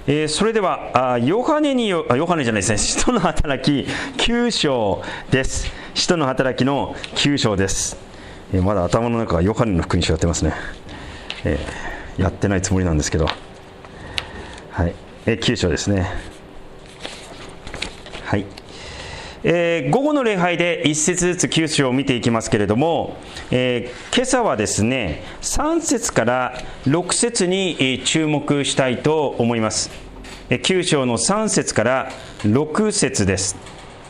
それではヨハネじゃないですね、使徒の働き9章です。使徒の働きの9章です。まだ頭の中がヨハネの福音書やってますね。やってないつもりなんですけど、はい、9章ですね。はい。午後の礼拝で1節ずつ9章を見ていきますけれども、今朝はですね3節から6節に注目したいと思います。9章の3節から6節です。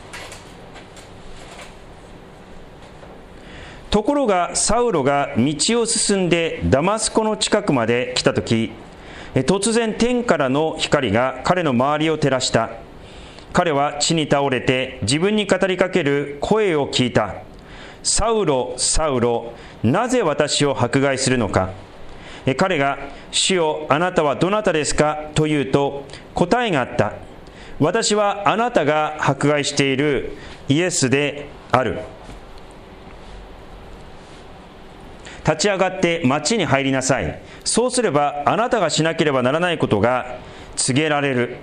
ところがサウロが道を進んでダマスコの近くまで来たとき、突然天からの光が彼の周りを照らした。彼は地に倒れて自分に語りかける声を聞いた。サウロ、サウロ、なぜ私を迫害するのか。彼が、主よ、あなたはどなたですかと言うと、答えがあった。私はあなたが迫害しているイエスである。立ち上がって町に入りなさい。そうすればあなたがしなければならないことが告げられる。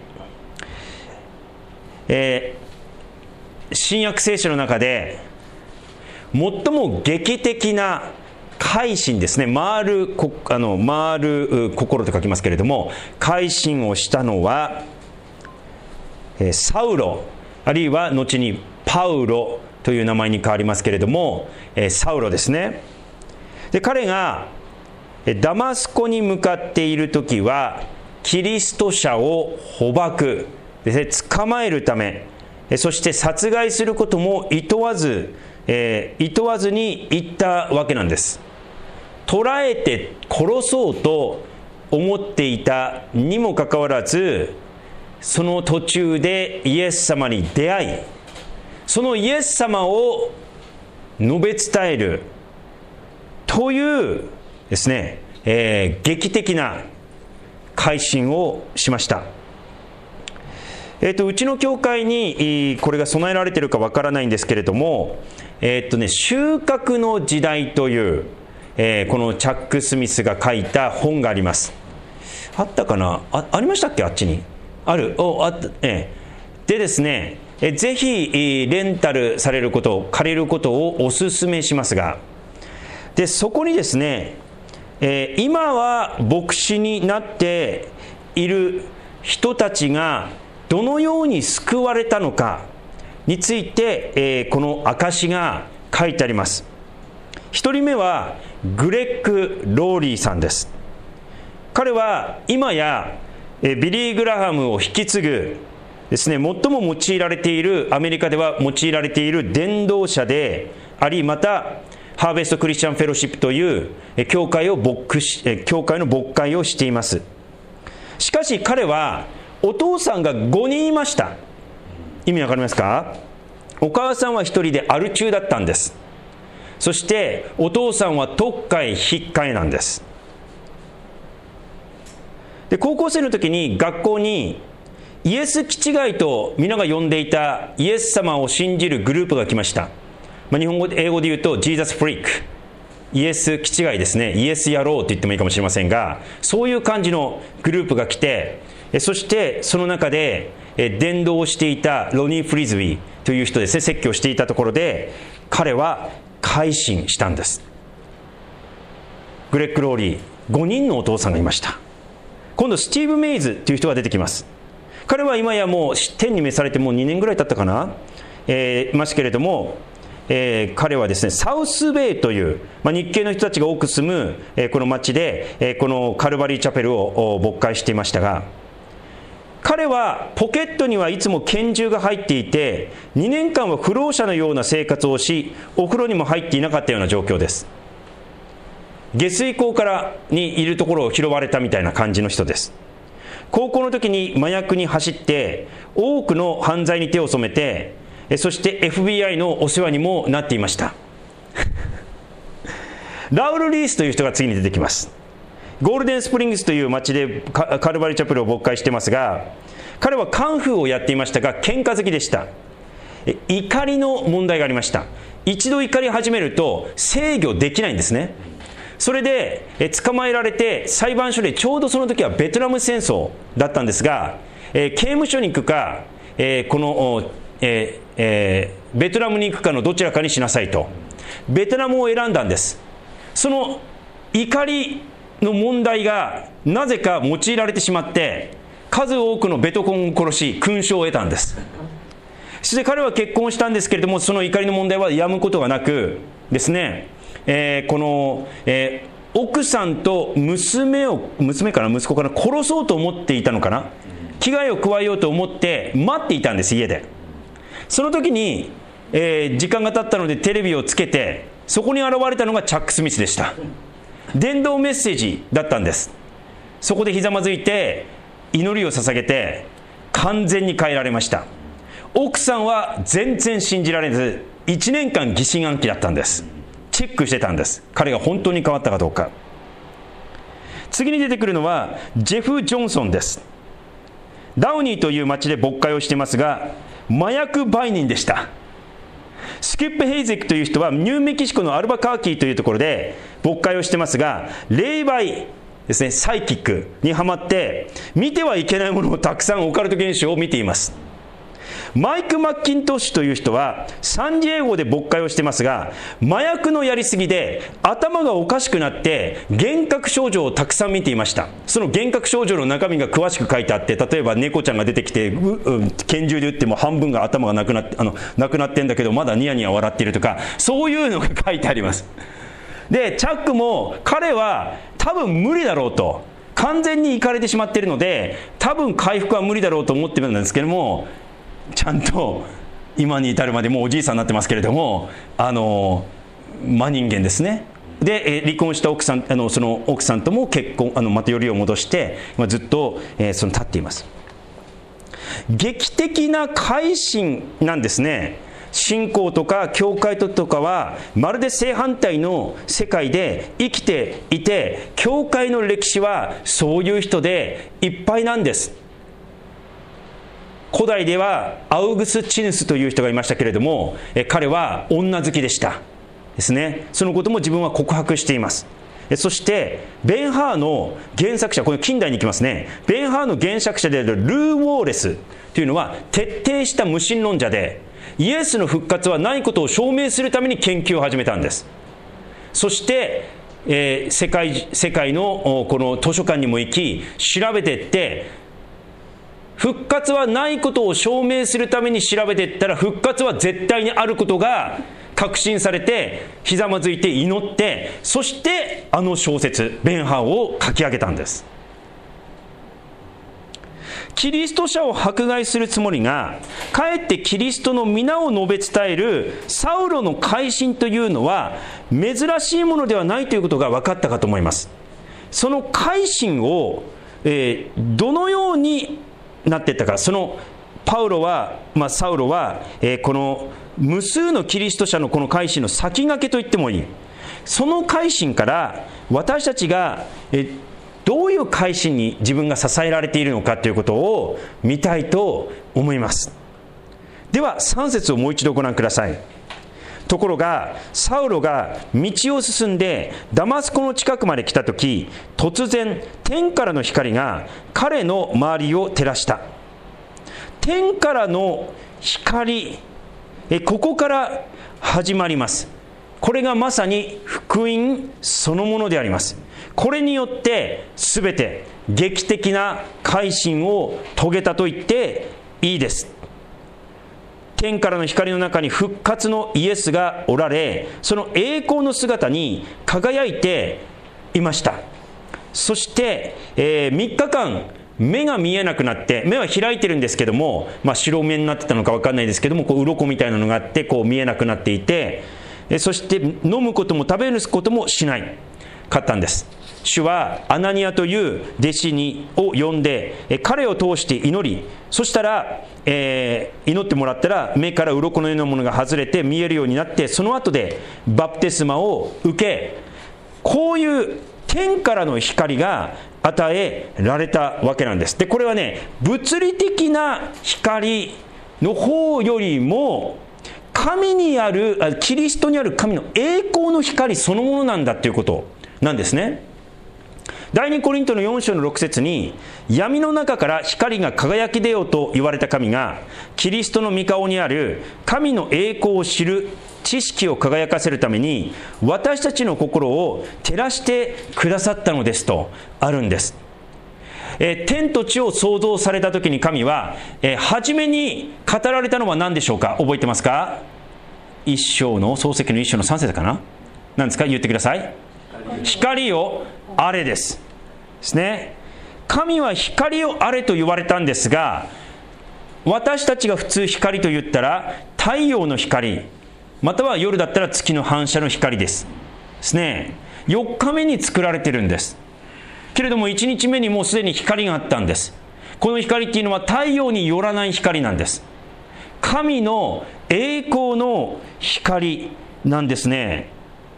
新約聖書の中で最も劇的な改心ですね、回る心と書きますけれども、改心をしたのはサウロ、あるいは後にパウロという名前に変わりますけれども、サウロですね。で、彼がダマスコに向かっている時はキリスト者を捕獲、捕まえるため、そして殺害することも厭わずに言ったわけなんです。捕らえて殺そうと思っていたにもかかわらず、その途中でイエス様に出会い、そのイエス様を述べ伝えるというですね、劇的な改心をしました。うちの教会にこれが備えられているかわからないんですけれども、収穫の時代という、このチャック・スミスが書いた本があります。あったかな、ありましたっけ、あっちにある。でですね、ぜひレンタルされること、借りることをお勧めしますが、でそこにですね、今は牧師になっている人たちがどのように救われたのかについて、この証が書いてあります。一人目はグレッグ・ローリーさんです。彼は今やビリー・グラハムを引き継ぐですね、最も用いられている、アメリカでは用いられている伝道者であり、またハーベスト・クリスチャン・フェロシップという教会の牧会をしています。しかし彼はお父さんが5人いました。意味わかりますか？お母さんは1人でアル中だったんです。そしてお父さんは特会引っかえなんです。で、高校生の時に学校にイエス気違いと皆が呼んでいたイエス様を信じるグループが来ました。日本語で英語で言うとジーザスフリーク、イエス気違いですね、イエス野郎と言ってもいいかもしれませんが、そういう感じのグループが来て、そしてその中で伝道をしていたロニー・フリズビーという人ですね、説教していたところで彼は改心したんです。グレッグ・ローリー、5人のお父さんがいました。今度スティーブ・メイズという人が出てきます。彼は今やもう天に召されてもう2年ぐらい経ったかな、いますけれども、彼はですね、サウスベイという、日系の人たちが多く住む、この町で、このカルバリーチャペルを牧会していましたが、彼はポケットにはいつも拳銃が入っていて、2年間は不老者のような生活をし、お風呂にも入っていなかったような状況です。下水溝にいるところを拾われたみたいな感じの人です。高校の時に麻薬に走って多くの犯罪に手を染めて、そして FBI のお世話にもなっていましたラウル・リースという人が次に出てきます。ゴールデンスプリングスという町でカルバリーチャペルを牧会していますが、彼はカンフーをやっていましたが喧嘩好きでした。怒りの問題がありました。一度怒り始めると制御できないんですね。 それで捕まえられて裁判所で、ちょうどその時はベトナム戦争だったんですが、刑務所に行くか、ベトナムに行くかのどちらかにしなさいと、ベトナムを選んだんです。その怒りの問題がなぜか用いられてしまって、数多くのベトコンを殺し勲章を得たんです。そして彼は結婚したんですけれども、その怒りの問題は止むことがなくですね、奥さんと娘かな、息子かな、殺そうと思っていたのかな、危害を加えようと思って待っていたんです、家で。その時に、時間が経ったのでテレビをつけて、そこに現れたのがチャック・スミスでした。伝道メッセージだったんです。そこでひざまずいて祈りを捧げて完全に変えられました。奥さんは全然信じられず、1年間疑心暗鬼だったんです。チェックしてたんです、彼が本当に変わったかどうか。次に出てくるのはジェフ・ジョンソンです。ダウニーという町で牧会をしていますが、麻薬売人でした。スキップ・ヘイゼックという人はニューメキシコのアルバカーキーというところで牧会をしてますが、霊媒ですね、サイキックにハマって見てはいけないものをたくさん、オカルト現象を見ています。マイク・マッキントッシュという人はサンディエゴで牧会をしてますが、麻薬のやりすぎで頭がおかしくなって幻覚症状をたくさん見ていました。その幻覚症状の中身が詳しく書いてあって、例えば猫ちゃんが出てきて拳銃で撃っても半分が頭がなくなってんだけどまだニヤニヤ笑っているとか、そういうのが書いてあります。でチャックも彼は多分無理だろうと、完全にイカれてしまっているので多分回復は無理だろうと思ってるんですけども、ちゃんと今に至るまでもうおじいさんになってますけれども、真人間ですね。で離婚した奥さん、その奥さんとも結婚、またよりを戻してずっと立っています。劇的な改心なんですね。信仰とか教会とかはまるで正反対の世界で生きていて、教会の歴史はそういう人でいっぱいなんです。古代ではアウグスチヌスという人がいましたけれども、彼は女好きでしたですね。そのことも自分は告白しています。そしてベンハーの原作者、これ近代に行きますね。ベンハーの原作者であるルー・ウォーレスというのは徹底した無神論者で、イエスの復活はないことを証明するために研究を始めたんです。そして世界のこの図書館にも行き調べていって、復活はないことを証明するために調べていったら、復活は絶対にあることが確信されて、ひざまずいて祈って、そして小説ベンハーを書き上げたんです。キリスト者を迫害するつもりが、かえってキリストの皆を述べ伝えるサウロの改心というのは珍しいものではないということが分かったかと思います。その改心を、どのようになっていったか。そのサウロは、この無数のキリスト者のこの改心の先駆けと言ってもいい。その改心から私たちがどういう改心に自分が支えられているのかということを見たいと思います。では3節をもう一度ご覧ください。ところがサウロが道を進んでダマスコの近くまで来たとき、突然天からの光が彼の周りを照らした。天からの光、ここから始まります。これがまさに福音そのものであります。これによって全て劇的な改心を遂げたと言っていいです。天からの光の中に復活のイエスがおられ、その栄光の姿に輝いていました。そして、3日間目が見えなくなって、目は開いてるんですけども、白目になってたのか分かんないですけども、こう鱗みたいなのがあってこう見えなくなっていて、そして飲むことも食べることもしないかったんです。主はアナニアという弟子を呼んで、彼を通して祈り、そしたら、祈ってもらったら目から鱗のようなものが外れて見えるようになって、その後でバプテスマを受け、こういう天からの光が与えられたわけなんです。でこれはね、物理的な光の方よりも神にある、キリストにある神の栄光の光そのものなんだということをなんですね。第2コリントの4章の6節に、闇の中から光が輝き出ようと言われた神が、キリストの御顔にある神の栄光を知る知識を輝かせるために、私たちの心を照らしてくださったのですとあるんです。天と地を創造された時に神は、初めに語られたのは何でしょうか。覚えてますか。創世記の1章の3節かな。何ですか、言ってください。光よあれですね。神は光よあれと言われたんですが、私たちが普通光と言ったら太陽の光、または夜だったら月の反射の光ですね。4日目に作られてるんですけれども、1日目にもうすでに光があったんです。この光っていうのは太陽によらない光なんです。神の栄光の光なんですね。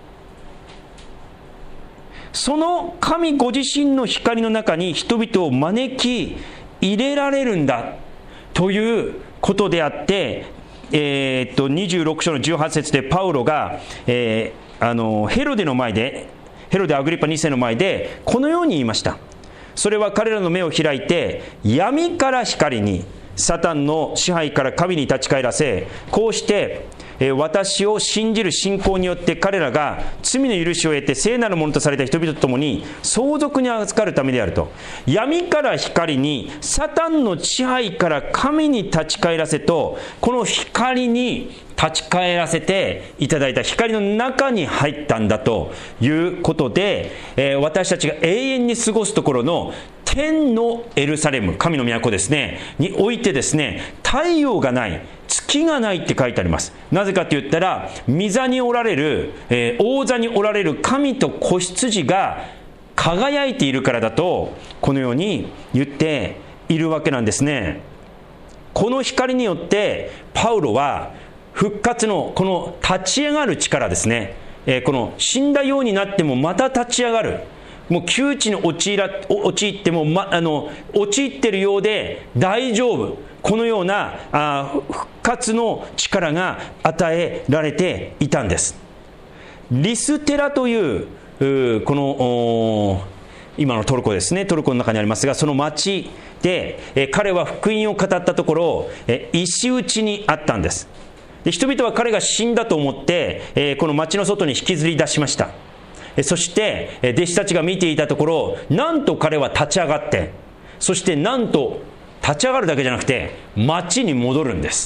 その神ご自身の光の中に人々を招き入れられるんだということであって、26章の18節でパウロが、ヘロデの前で、ヘロデアグリッパ2世の前でこのように言いました。それは彼らの目を開いて、闇から光に、サタンの支配から神に立ち返らせ、こうして私を信じる信仰によって彼らが罪の許しを得て聖なるものとされた人々と共に相続に預かるためであると。闇から光に、サタンの支配から神に立ち返らせと、この光に立ち返らせていただいた光の中に入ったんだということで、私たちが永遠に過ごすところの天のエルサレム、神の都ですねにおいてですね、太陽がない、月がないって書いてあります。なぜかと言ったら、御座におられる、王座におられる神と子羊が輝いているからだと、このように言っているわけなんですね。この光によってパウロは復活のこの立ち上がる力ですね、この死んだようになってもまた立ち上がる、もう窮地に陥っても、陥ってるようで大丈夫、このような復活の力が与えられていたんです。リステラというこの今のトルコですね、トルコの中にありますが、その町で彼は福音を語ったところ、石打ちにあったんです。で、人々は彼が死んだと思ってこの町の外に引きずり出しました。そして弟子たちが見ていたところ、なんと彼は立ち上がって、そしてなんと立ち上がるだけじゃなくて町に戻るんです。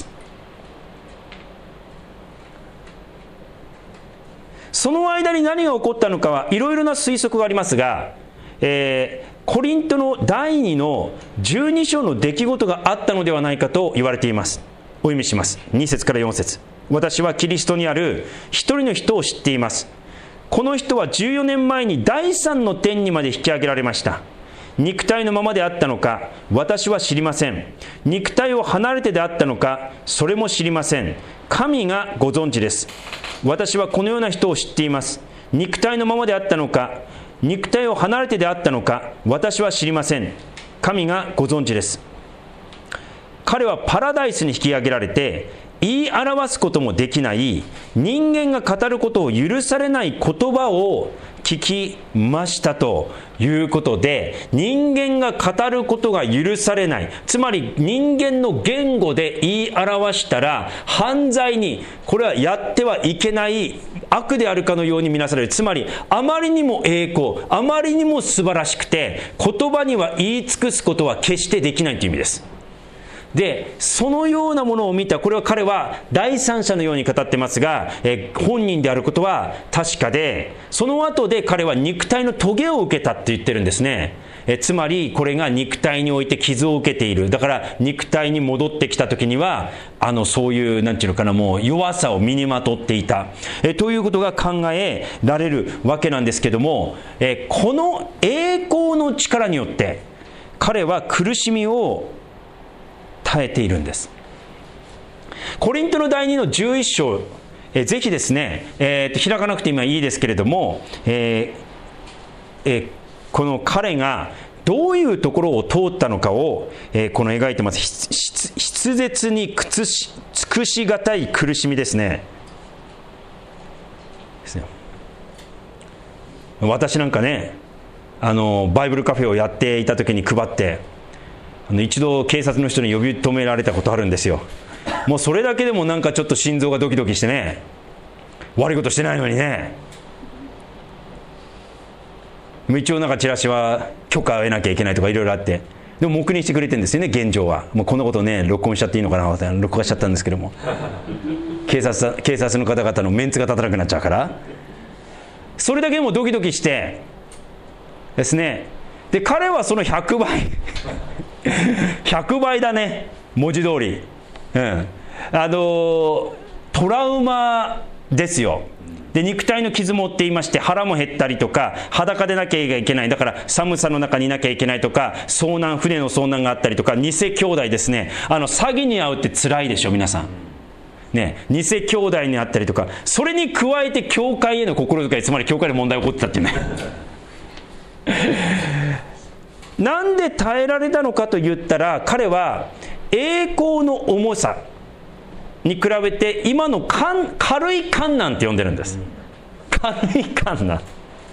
その間に何が起こったのかはいろいろな推測がありますが、コリントの第2の12章の出来事があったのではないかと言われています。お読みします。2節から4節。私はキリストにある一人の人を知っています。この人は14年前に第3の天にまで引き上げられました。肉体のままであったのか、私は知りません。肉体を離れてであったのか、それも知りません。神がご存知です。私はこのような人を知っています。肉体のままであったのか、肉体を離れてであったのか、私は知りません。神がご存知です。彼はパラダイスに引き上げられて、言い表すこともできない人間が語ることを許されない言葉を聞きましたということで、人間が語ることが許されない、つまり人間の言語で言い表したら犯罪に、これはやってはいけない悪であるかのように見なされる。つまりあまりにも栄光、あまりにも素晴らしくて、言葉には言い尽くすことは決してできないという意味です。で、そのようなものを見た、これは彼は第三者のように語ってますが、本人であることは確かで、その後で彼は肉体のトゲを受けたって言ってるんですね。つまりこれが肉体において傷を受けている。だから肉体に戻ってきた時にはそういうなんていうのかな、もう弱さを身にまとっていた、ということが考えられるわけなんですけども、この栄光の力によって彼は苦しみを耐えているんです。コリントの第2の11章、ぜひですね、開かなくて今いいですけれども、この彼がどういうところを通ったのかを、この描いてます。筆舌に尽くしがたい苦しみですね。 私なんかね、バイブルカフェをやっていた時に配って、一度警察の人に呼び止められたことあるんですよ。もうそれだけでもなんかちょっと心臓がドキドキしてね、悪いことしてないのにね。一応なんかチラシは許可を得なきゃいけないとかいろいろあって、でも黙認してくれてるんですよね、現状は。もうこんなことね、録音しちゃっていいのかな、録画しちゃったんですけども、警察の方々のメンツが立たなくなっちゃうから、それだけでもドキドキしてですね。で彼はその100倍100倍だね、文字通り、トラウマですよ。で肉体の傷も負っていまして、腹も減ったりとか、裸でなきゃいけない、だから寒さの中にいなきゃいけないとか、船の遭難があったりとか、偽兄弟ですね、詐欺に遭うって辛いでしょ皆さんね。偽兄弟にあったりとか、それに加えて教会への心遣い、つまり教会で問題が起こってたっていうねなんで耐えられたのかと言ったら、彼は栄光の重さに比べて今の軽い困難って呼んでるんです。軽い困難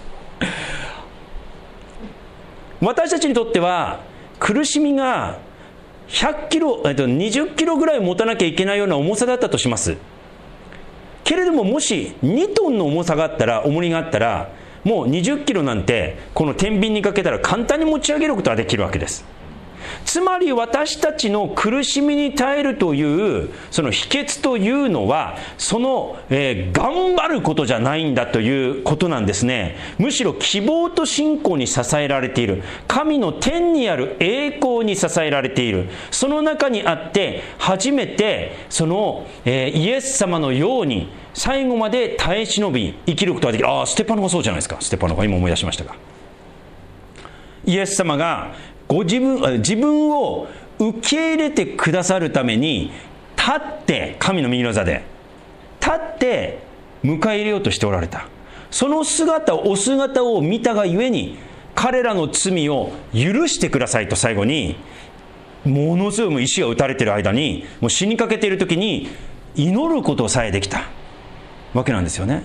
私たちにとっては苦しみが100キロ、20キロぐらい持たなきゃいけないような重さだったとします。けれども、もし2トンの重さがあったら、重りがあったら、もう20キロなんてこの天秤にかけたら簡単に持ち上げることができるわけです。つまり私たちの苦しみに耐えるというその秘訣というのは、その、頑張ることじゃないんだということなんですね。むしろ希望と信仰に支えられている、神の天にある栄光に支えられている、その中にあって初めてその、イエス様のように最後まで耐え忍び生きることができる。ステパノがそうじゃないですか。ステパノが今思い出しましたが、イエス様が自分を受け入れてくださるために立って、神の右の座で立って迎え入れようとしておられた。そのお姿を見たがゆえに、彼らの罪を許してくださいと最後に、ものすごい石が打たれている間に、もう死にかけている時に祈ることさえできたわけなんですよね。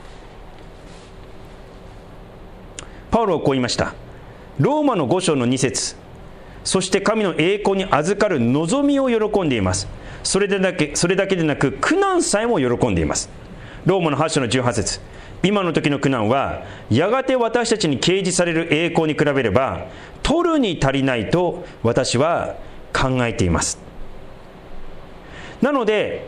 パウロはこう言いました。ローマの5章の2節、そして神の栄光に預かる望みを喜んでいます。それだけでなく苦難さえも喜んでいます。ローマの8章の18節、今の時の苦難はやがて私たちに掲示される栄光に比べれば取るに足りないと私は考えています。なので、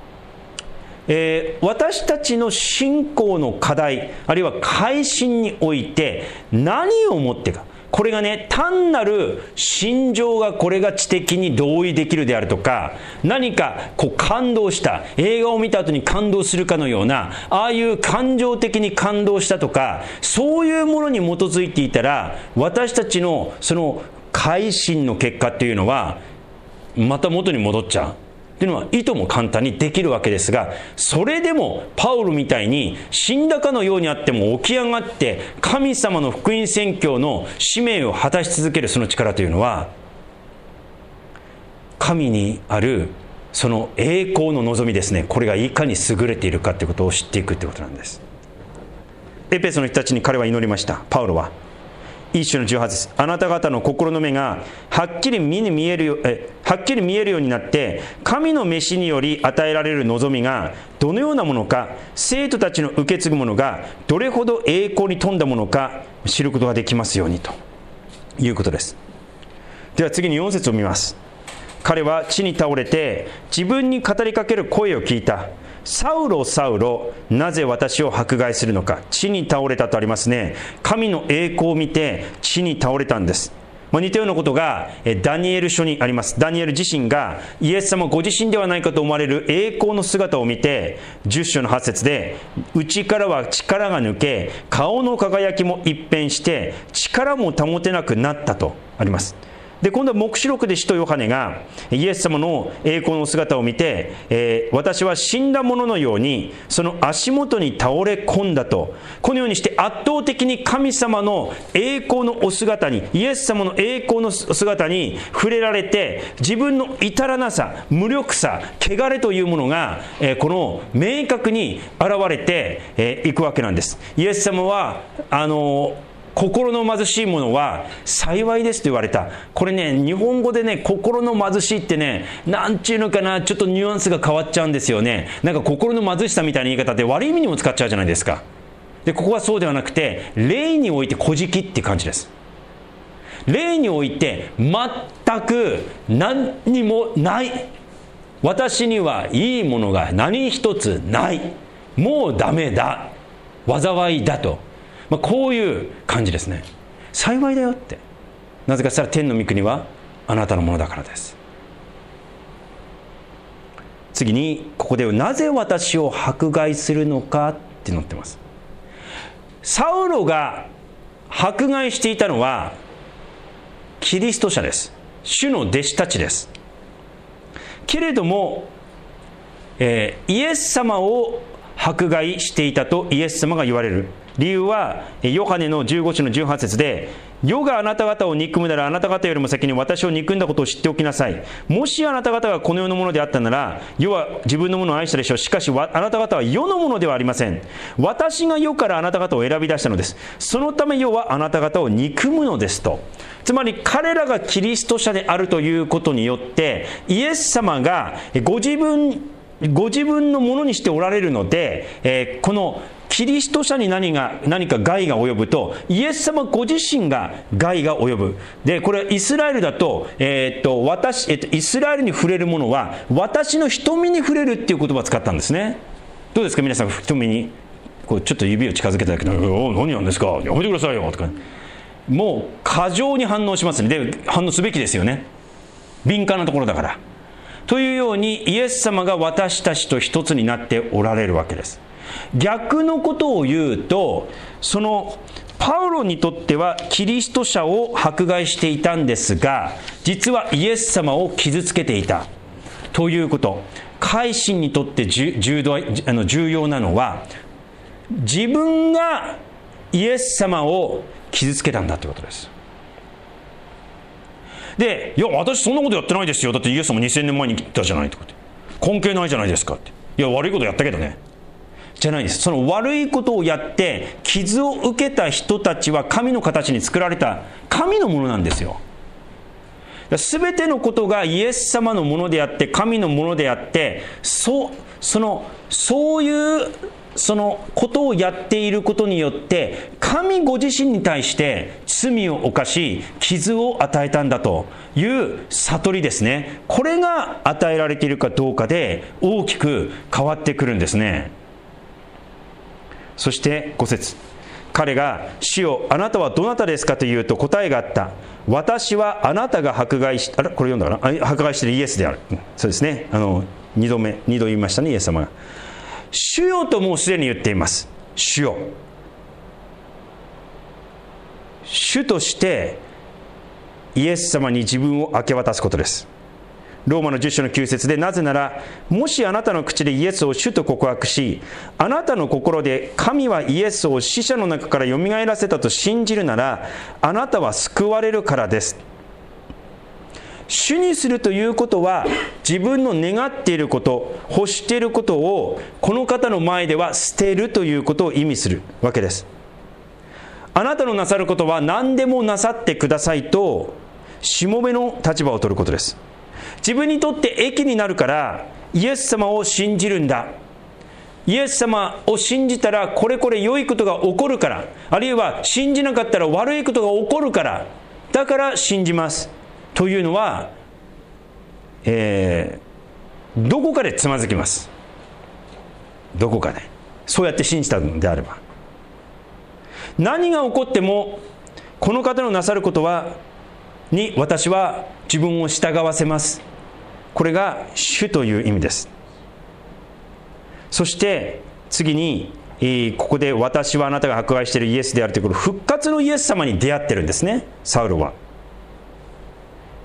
私たちの信仰の課題、あるいは改心において何をもってか、これがね、単なる心情がこれが知的に同意できるであるとか、何かこう感動した、映画を見た後に感動するかのような、ああいう感情的に感動したとか、そういうものに基づいていたら、私たちのその改心の結果っていうのはまた元に戻っちゃうっていうのはいとも簡単にできるわけですが、それでもパウロみたいに死んだかのようにあっても起き上がって神様の福音宣教の使命を果たし続けるその力というのは、神にあるその栄光の望みですね、これがいかに優れているかということを知っていくということなんです。エペソの人たちに彼は祈りました。パウロは一章の18節、あなた方の心の目がはっきり見えるようになって、神の召しにより与えられる望みがどのようなものか、生徒たちの受け継ぐものがどれほど栄光に富んだものか知ることができますようにということです。では次に4節を見ます。彼は地に倒れて自分に語りかける声を聞いた。サウロサウロ、なぜ私を迫害するのか。地に倒れたとありますね。神の栄光を見て地に倒れたんです。似たようなことがダニエル書にあります。ダニエル自身がイエス様ご自身ではないかと思われる栄光の姿を見て、10章の8節で、内からは力が抜け、顔の輝きも一変して力も保てなくなったとあります。 で、今度は黙示録で使徒ヨハネがイエス様の栄光の姿を見て、私は死んだ者のようにその足元に倒れ込んだと、このようにして圧倒的に神様の栄光のお姿に、イエス様の栄光の姿に触れられて、自分の至らなさ、無力さ、汚れというものが、この明確に現れていくわけなんです。イエス様は心の貧しい者は幸いですと言われた。これね、日本語でね、心の貧しいってね、なんちゅうのかな、ちょっとニュアンスが変わっちゃうんですよね。なんか心の貧しさみたいな言い方で悪い意味にも使っちゃうじゃないですか。で、ここはそうではなくて、霊において小じきっていう感じです。霊において全く何にもない。私にはいいものが何一つない。もうダメだ。災いだと。こういう感じですね。幸いだよって。なぜかと言ったら天の御国はあなたのものだからです。次にここでなぜ私を迫害するのかって載ってます。サウロが迫害していたのはキリスト者です。主の弟子たちです。けれども、イエス様を迫害していたとイエス様が言われる理由は、ヨハネの15章の18節で、世があなた方を憎むならあなた方よりも先に私を憎んだことを知っておきなさい。もしあなた方がこの世のものであったなら、世は自分のものを愛したでしょう。しかしあなた方は世のものではありません。私が世からあなた方を選び出したのです。そのため世はあなた方を憎むのですと。つまり彼らがキリスト者であるということによって、イエス様がご自分のものにしておられるので、このキリスト者に何か害が及ぶと、イエス様ご自身が害が及ぶ。で、これイスラエルだと、イスラエルに触れるものは私の瞳に触れるっていう言葉を使ったんですね。どうですか皆さん、瞳にこうちょっと指を近づけただけで、何なんですか、やめてくださいよとか、もう過剰に反応しますね。で、反応すべきですよね。敏感なところだから。というようにイエス様が私たちと一つになっておられるわけです。逆のことを言うと、そのパウロにとってはキリスト者を迫害していたんですが、実はイエス様を傷つけていたということ。改心にとって重要なのは、自分がイエス様を傷つけたんだということです。で、いや私そんなことやってないですよ、だってイエス様2000年前に来たじゃないとかって、関係ないじゃないですかって、いや悪いことやったけどね、じゃないです。その悪いことをやって傷を受けた人たちは神の形に作られた神のものなんですよ。すべてのことがイエス様のものであって神のものであって、そういうそのことをやっていることによって神ご自身に対して罪を犯し傷を与えたんだという悟りですね。これが与えられているかどうかで大きく変わってくるんですね。そして5節、彼が主よあなたはどなたですかというと答えがあった。私はあなたが迫害し、これ読んだかな、迫害しているイエスである。そうですね、2度言いましたね、イエス様が。主よともうすでに言っています。主よ、主としてイエス様に自分を明け渡すことです。ローマの10章の9節で、なぜならもしあなたの口でイエスを主と告白し、あなたの心で神はイエスを死者の中からよみがえらせたと信じるなら、あなたは救われるからです。主にするということは、自分の願っていること、欲していることをこの方の前では捨てるということを意味するわけです。あなたのなさることは何でもなさってくださいとしもべの立場を取ることです。自分にとって益になるからイエス様を信じるんだ、イエス様を信じたらこれこれ良いことが起こるから、あるいは信じなかったら悪いことが起こるから、だから信じますというのは、どこかでつまずきます。どこかでそうやって信じたのであれば、何が起こってもこの方のなさることに私は自分を従わせます。これが主という意味です。そして次にここで私はあなたが迫害しているイエスであるということ、復活のイエス様に出会ってるんですね、サウロは。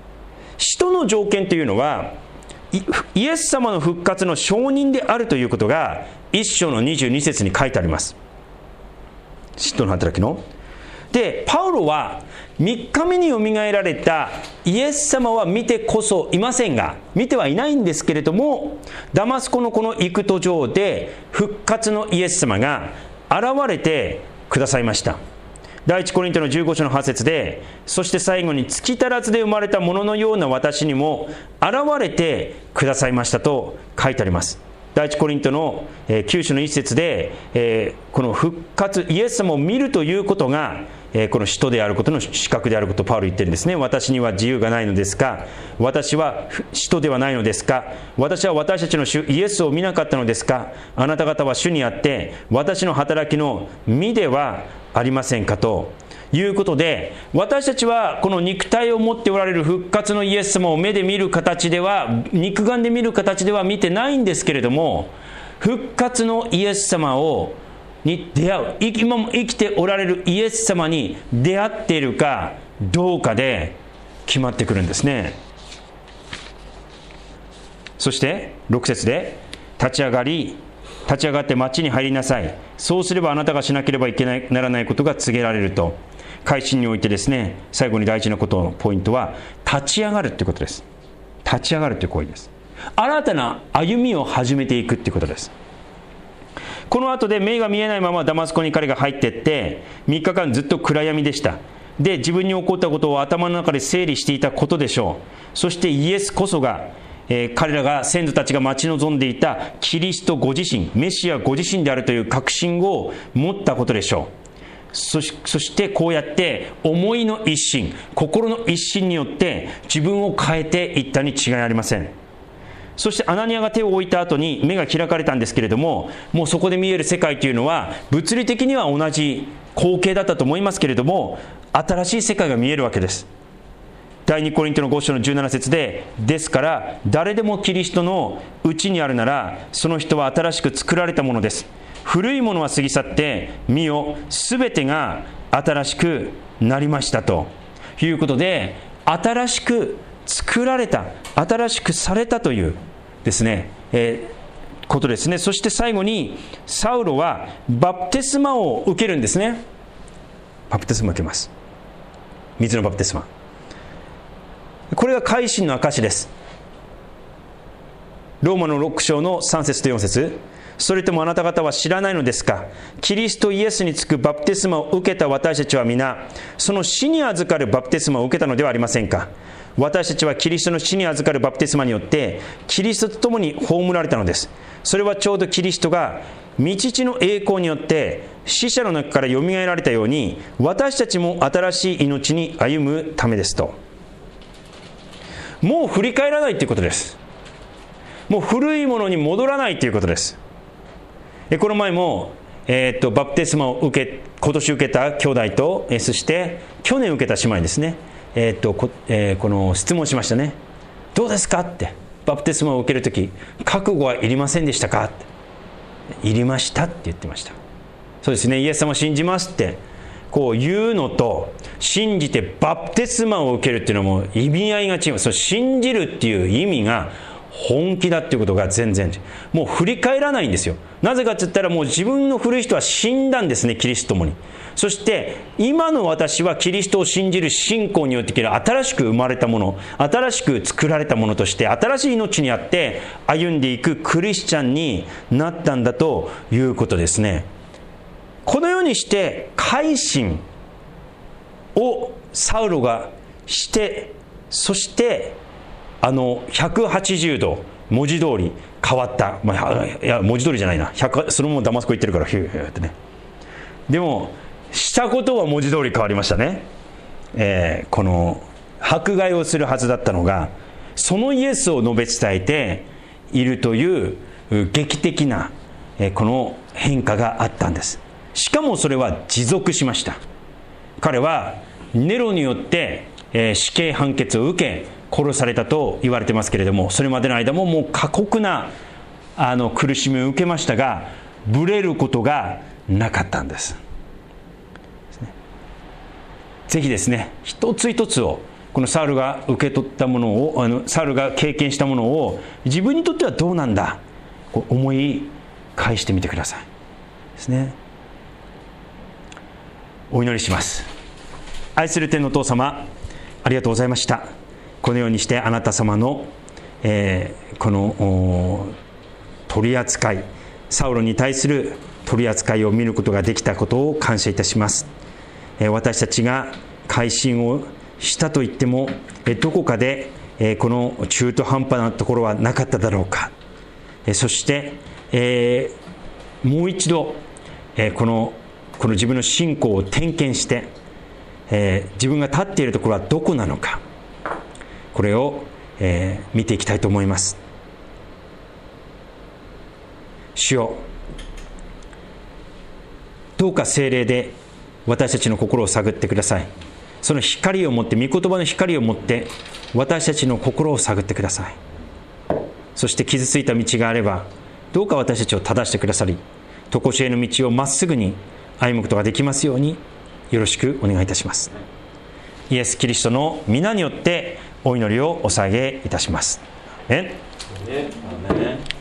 使徒の条件というのはイエス様の復活の証人であるということが1章の22節に書いてあります。使徒の働きので、パウロは3日目によみがえられたイエス様は見てこそいませんが、見てはいないんですけれども、ダマスコのこの行く途上で復活のイエス様が現れてくださいました。第一コリントの15章の8節で、そして最後に月足らずで生まれたもののような私にも現れてくださいましたと書いてあります。第一コリントの9章の1節で、この復活イエス様を見るということがこの使徒であることの資格であることをパウロ言ってるんですね。私には自由がないのですか、私は使徒ではないのですか、私は私たちの主イエスを見なかったのですか、あなた方は主にあって私の働きの身ではありませんかということで、私たちはこの肉体を持っておられる復活のイエス様を目で見る形では、肉眼で見る形では見てないんですけれども、復活のイエス様に出会う、今も生きておられるイエス様に出会っているかどうかで決まってくるんですね。そして6節で、立ち上がって町に入りなさい、そうすればあなたがしなければならないことが告げられると。改心においてですね、最後に大事なことのポイントは立ち上がるということです。立ち上がるという行為です。新たな歩みを始めていくということです。この後で目が見えないままダマスコに彼が入っていって、3日間ずっと暗闇でした。で、自分に起こったことを頭の中で整理していたことでしょう。そしてイエスこそが、彼らが先祖たちが待ち望んでいたキリストご自身、メシアご自身であるという確信を持ったことでしょう。そしてこうやって思いの一心、心の一心によって自分を変えていったに違いありません。そしてアナニアが手を置いた後に目が開かれたんですけれども、もうそこで見える世界というのは物理的には同じ光景だったと思いますけれども、新しい世界が見えるわけです。第2コリントの5章の17節で、ですから誰でもキリストのうちにあるなら、その人は新しく作られたものです。古いものは過ぎ去って見よ、すべてが新しくなりましたということで、新しく作られた、新しくされたというですね、ことですね。そして最後にサウロはバプテスマを受けるんですね。バプテスマを受けます。水のバプテスマ、これが改心の証です。ローマの6章の3節と4節、それともあなた方は知らないのですか、キリストイエスにつくバプテスマを受けた私たちは皆その死に預かるバプテスマを受けたのではありませんか。私たちはキリストの死に預かるバプテスマによってキリストと共に葬られたのです。それはちょうどキリストが御父の栄光によって死者の中からよみがえられたように、私たちも新しい命に歩むためですと。もう振り返らないということです。もう古いものに戻らないということです。この前も、バプテスマを今年受けた兄弟と、そして去年受けた姉妹ですね、この質問しましたね。どうですかって、バプテスマを受けるとき覚悟はいりませんでしたかって。いりましたって言ってました。そうですね、イエス様を信じますってこう言うのと、信じてバプテスマを受けるっていうのも意味合いが違う。その信じるっていう意味が本気だっていうことが全然もう振り返らないんですよ。なぜかって言ったら、もう自分の古い人は死んだんですね、キリストともに。そして今の私はキリストを信じる信仰によって新しく生まれたもの、新しく作られたものとして新しい命にあって歩んでいくクリスチャンになったんだということですね。このようにして改心をサウロがして、そして180度文字通り変わった、いや文字通りじゃないな、そのままダマスコ行ってるからヒューってね。でもしたことは文字通り変わりましたね。この迫害をするはずだったのが、そのイエスを述べ伝えているという劇的なこの変化があったんです。しかもそれは持続しました。彼はネロによって死刑判決を受け殺されたと言われてますけれども、それまでの間ももう過酷な苦しみを受けましたが、ブレることがなかったんです。ぜひですね、一つ一つをこのサウルが受け取ったものをサウルが経験したものを自分にとってはどうなんだ、こう思い返してみてくださいですね。お祈りします。愛する天のお父様、ありがとうございました。このようにしてあなた様の、この取り扱い、サウロに対する取り扱いを見ることができたことを感謝いたします。私たちが改心をしたといってもどこかでこの中途半端なところはなかっただろうか。そしてもう一度この自分の信仰を点検して、自分が立っているところはどこなのか、これを見ていきたいと思います。主よ、どうか聖霊で私たちの心を探ってください。その光を持って、御言葉の光を持って私たちの心を探ってください。そして傷ついた道があればどうか私たちを正してくださり、常しえの道をまっすぐに歩むことができますようによろしくお願いいたします。イエス・キリストの皆によってお祈りをお捧げいたします。